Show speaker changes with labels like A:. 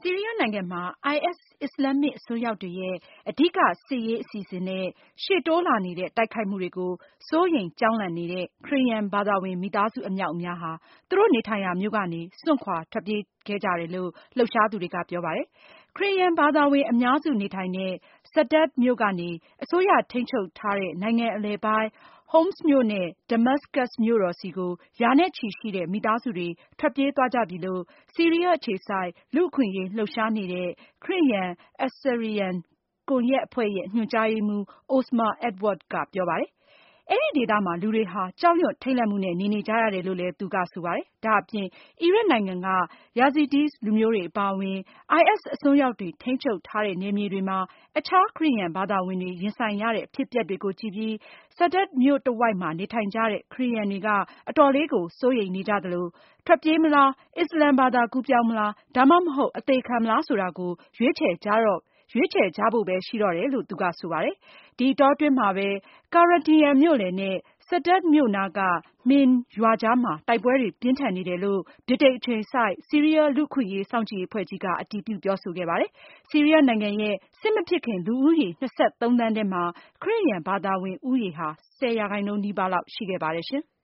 A: ီးရီးယားနိုင်ငံမှာ IS အစ္စလာမစ်အစွန်းရောက်တွေရဲ့ အဓိကစစ်ရေးအစီအစဉ်နဲ့ ရှေ့တိုးလာနေတဲ့တိုက်ခိုက်မှုတွေကို စိုးရိမ်ကြောက်လန့်နေတဲ့ ခရစ်ယာန်ဘာသာဝင်မိသားစုအမြောက်အများဟာ သူတို့နေထိုင်ရာမြို့ကနေ စွန့်ခွာထွက်ပြေးခဲ့ကြတယ်လို့ လှုပ်ရှားသူတွေကပြောပါတယ်။ ခရစ်ယာန်ဘာသာဝင်အများစုနေထိုင်တဲ့ Sa'dat မြို့ကနေ အစိုးရထိန်းချုပ်ထားတဲ့ နိုင်ငံအလယ်ပိုင်း Homs မြို့နဲ့ Damascus မြို့တော်ဆီကို ရာနဲ့ချီရှိတဲ့မိသားစုတွေ ထွက်ပြေးသွားကြပြီလို့ ဆီးရီးယားအခြေစိုက် လူ့အခွင့်အရေးလှုပ်ရှားနေတဲ့ ခရစ်ယာန် Assyrian ကွန်ရက်အဖွဲ့ရဲ့ ညွှန်ကြားရေးမှူး Osma Edward ကပြောပါတယ်။ အဲဒီဒေသမှာ လူတွေဟာ ကြောက်ရွံ့ထိတ်လန့်မှုနဲ့ နေနေကြရတယ်လို့လည်း သူကဆိုပါတယ်။ ဒါအပြင် အီရတ်နိုင်ငံက Yazidis လူမျိုးတွေအပါအဝင် IS အစွန်းရောက်တွေထိန်းချုပ်ထားတဲ့နယ်မြေတွေမှာ အခြားခရစ်ယာန်ဘာသာဝင်တွေရင်ဆိုင်ရတဲ့အဖြစ်အပျက်တွေကိုကြည့်ပြီး Sa'dat မြို့တဝိုက်မှာနေထိုင်ကြတဲ့ ခရစ်ယာန်တွေက အတော်လေးကိုစိုးရိမ်နေကြသလို ထွက်ပြေးမလား၊ အစ္စလာမ်ဘာသာကူးပြောင်းမလား ဒါမှမဟုတ် အသေခံမလားဆိုတာကို ရွေးချယ်ကြဖို့ပဲရှိတော့တယ်လို့ သူကဆိုပါတယ်။ ဒီအတောအတွင်းမှာပဲ Kurdiyan မြို့လယ်နဲ့ Sa'dat မြို့နားက Mine ရွာကြားမှာ တိုက်ပွဲတွေပြင်းထန်နေတယ်လို့ ဗြိတိန်အခြေစိုက် ဆီးရီးယားလူ့အခွင့်အရေးစောင့်ကြည့်ရေးအဖွဲ့ကြီးက အတည်ပြုပြောဆိုခဲ့ပါတယ်။ ဆီးရီးယားနိုင်ငံရဲ့ စစ်မဖြစ်ခင်လူဦးရေ ၂၃ သန်းထဲမှာ ခရစ်ယာန်ဘာသာဝင်ဦးရေဟာ 10% နီးပါးလောက်ရှိခဲ့ပါတယ်ရှင်။